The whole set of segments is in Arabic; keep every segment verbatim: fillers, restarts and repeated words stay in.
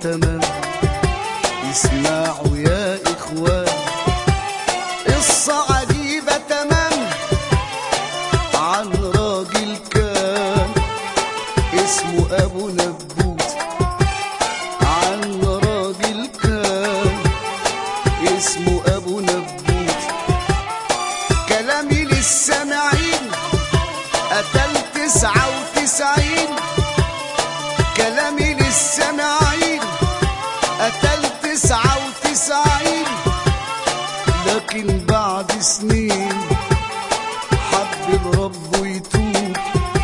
تمام. اسمعوا يا إخوان قصة عجيبة تمام عن راجل كان اسمه أبو نبوت. عن راجل كان اسمه أبو نبوت. كلامي للسامعين قتل تسعة وتسعين. كلامي للسامعين قتل تسعة وتسعين. لكن بعد سنين حب الرب يتوب.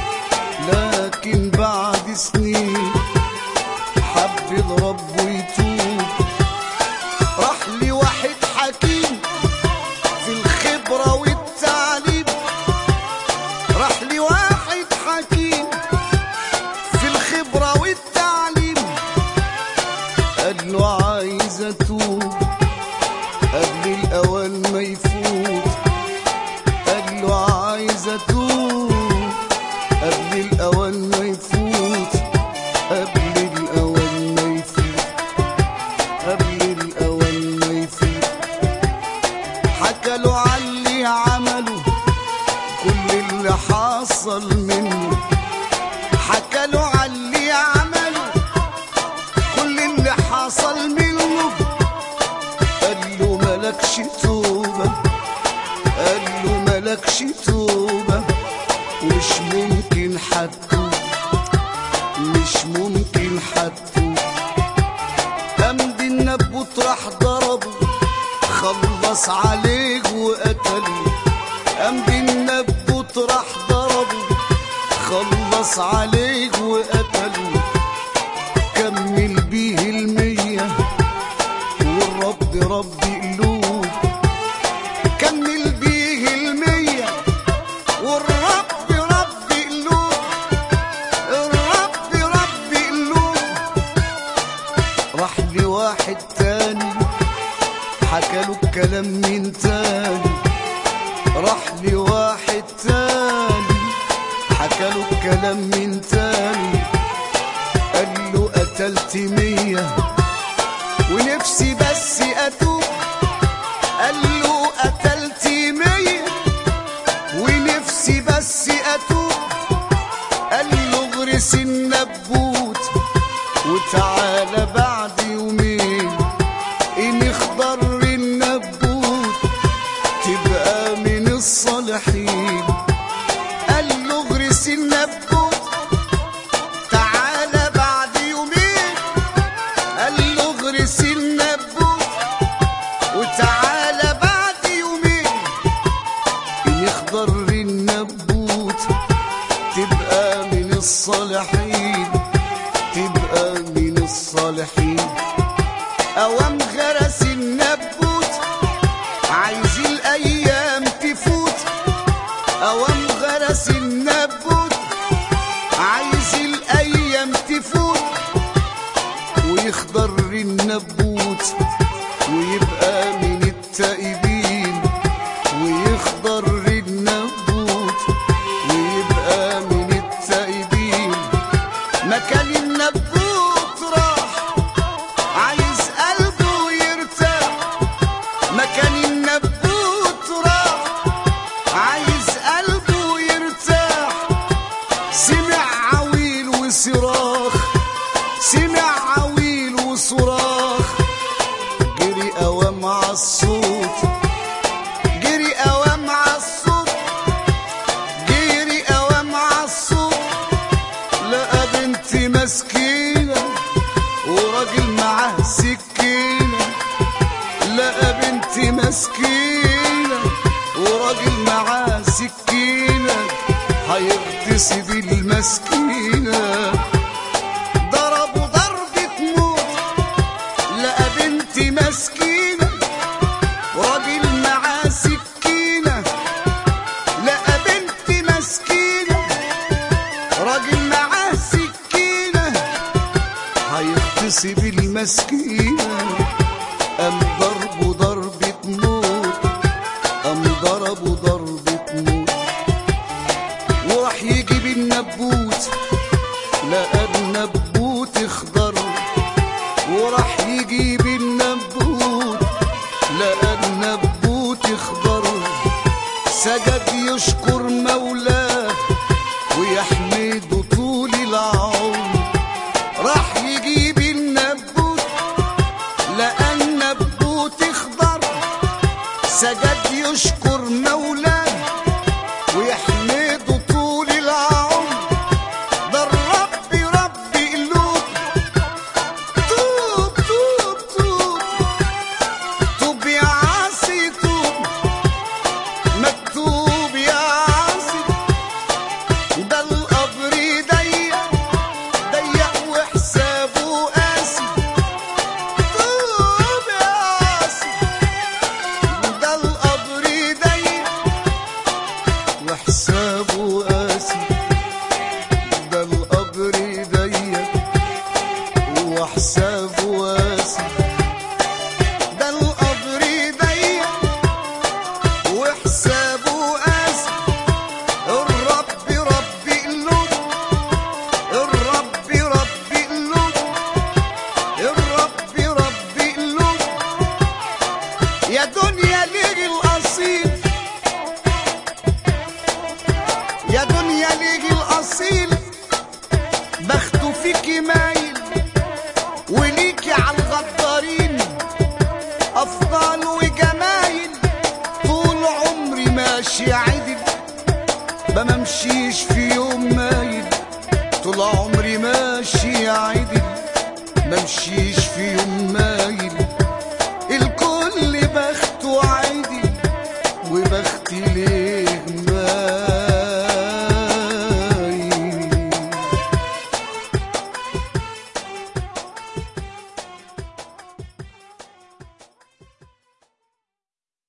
لكن بعد سنين حب الرب يتوب. راح لي واحد حكيم في الخبرة والتعليم. راح لي واحد حكيم في الخبرة والتعليم. قال له عايز اتوب قبل الاوان ما يفوت. قال له عايز اتوب قبل الاوان ما يفوت. قبل الاوان ما يفوت. قبل الاوان ما يفوت. حكى له على اللي عمله كل اللي حصل منه. حكى له على اللي عمله كل اللي حصل منه. قال له ملكش توبة. قال له ملكش توبة مش ممكن حتوب. مش ممكن حتوب. قام النبوت راح ضربه خلص عليه وقتله. قام النبوت راح ضربه خلص عليه وقتله. كمل بيه المية والرب رب قلوب. كمل بيه المية والرب رب قلوب. الرب رب قلوب. راح لواحد تاني حكاله الكلام من تاني. راح لواحد تاني حكاله الكلام من تاني. قال له قتلت مية ونفسي بس اتوب. قال له قتلت مية ونفسي بس اتوب. قال له اغرس النبوت وتعالى بعد يومين ان اخضر النبوت تبقى من الصالحين. قال له اغرس النبوت تعالى بعد يومين. قال له اغرس النبوت وتعالى بعد يومين ان اخضر النبوت تبقى من الصالحين. تبقى من الصالحين. اوام غرس النبوت عايز الايام تفوت. اوام غرس النبوت عايز الايام تفوت ويخضر النبوت ويبقى من التائبين. ويخضر النبوت ويبقى من التائبين. مكان النبوت راح عايز قلبه يرتاح. مكان النبوت راح عايز قلبه يرتاح. سمع عويل وصراخ. سمع عويل وصراخ. جري قوام عالصوت. جري قوام عالصوت. جري قوام عالصوت. لقى بنت مسكينة وراجل معاه سكينة. لقى بنت مسكينة وراجل معاه سكينة هيغتصب المسكينة. ضربوا ضربة موت. لقى بنت مسكينة وراجل معاه سكينة. لقى بنت مسكينة راجل معاه سكينة هيغتصب المسكينة. قام ضربوا ضربة موت. قام ضربوا ضربة موت. وراح يجيب النبوت. لقى النبوت اخضر يشكر مولاه ويحمده طول العمر. راح يجيب النبوت لقى النبوت اخضر، سجد يشكر مولاه ويحمده طول العمر. ده الرب رب قلوب، توب توب توب توب يا عاصي توب، مكتوب يا عاصي. ده القبر ضيق ضيق وحسابه قاسي، توب يا عاصي. ده القبر ضيق وحسابه قاسي، ده القبر ضيق وحسابه قاسي، ده القبر ضيق وحسابه قاسي. الرب رب قلوب، الرب رب قلوب، الرب رب قلوب. يا دنيا ليه الأصيل، يا دنيا ليه الأصيل بخته فيكي مايل، وليكي عالغدارين أفضال وجمايل. طول عمري ماشي عدل بممشيش في يوم مايل، طول عمري ماشي عدل ممشيش في يوم مايل.